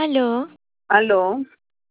Aló, Aló,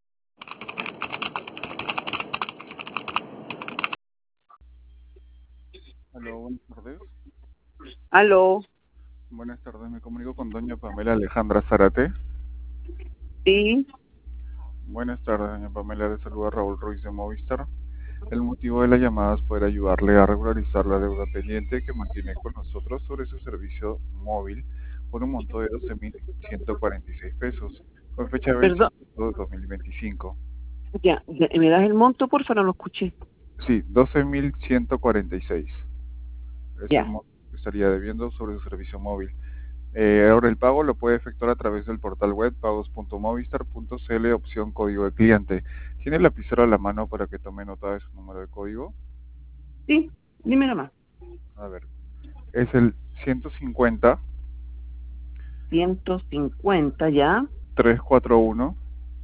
Aló, buenas tardes. aló, Buenas tardes, me comunico con doña Pamela Alejandra Zárate. sí, Buenas tardes, doña Pamela, le saluda Raúl Ruiz de Movistar. El motivo de la llamada es poder ayudarle a regularizar la deuda pendiente que mantiene con nosotros sobre su servicio móvil por un monto de 12.146 pesos, con fecha de perdón, vencimiento de 2025. ya, ¿me das el monto, porfa? No lo escuché. Sí, 12.146 es el Ya, monto que estaría debiendo sobre su servicio móvil. Ahora el pago lo puede efectuar a través del portal web pagos.movistar.cl, opción código de cliente. ¿Tiene el lapicero a la mano para que tome nota de su número de código? sí, dime nomás. A ver, es el 150 150, ya, 341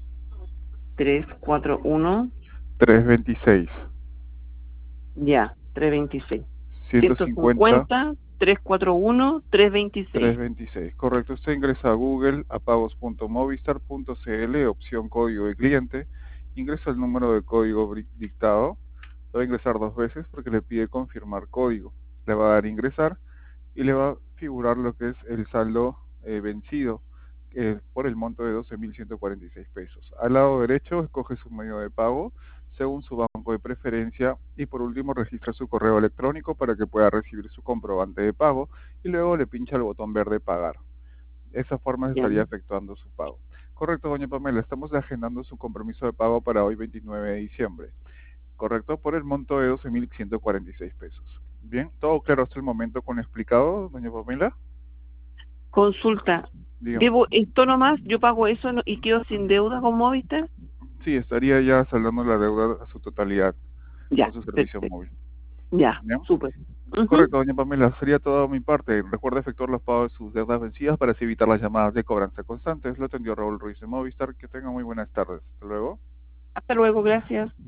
341, 326. ya, 326. 150 150, 341, 326. 326. Correcto, usted ingresa a Google a pagos.movistar.cl, opción código de cliente, ingresa el número de código dictado. Lo va a ingresar dos veces porque le pide confirmar código. Le va a dar ingresar y le va a figurar lo que es el saldo vencido por el monto de 12.146 pesos. Al lado derecho escoge su medio de pago según su banco de preferencia y por último registra su correo electrónico para que pueda recibir su comprobante de pago y luego le pincha el botón verde pagar. De esa forma se Ya, estaría efectuando su pago. Correcto, doña Pamela, estamos agendando su compromiso de pago para hoy 29 de diciembre. Correcto, por el monto de 12.146 pesos. Bien, todo claro hasta el momento con explicado, doña Pamela. consulta. Dígame. ¿Debo esto nomás? ¿Yo pago eso y quedo sin deuda con Movistar? Sí, estaría ya saldando la deuda a su totalidad con Ya, su servicio perfecto. móvil. Ya, Bien. súper. Ujú. Correcto, doña Pamela, sería toda mi parte. Recuerda efectuar los pagos de sus deudas vencidas para así evitar las llamadas de cobranza constantes. Lo atendió Raúl Ruiz de Movistar. Que tenga muy buenas tardes. Hasta luego. Hasta luego, gracias.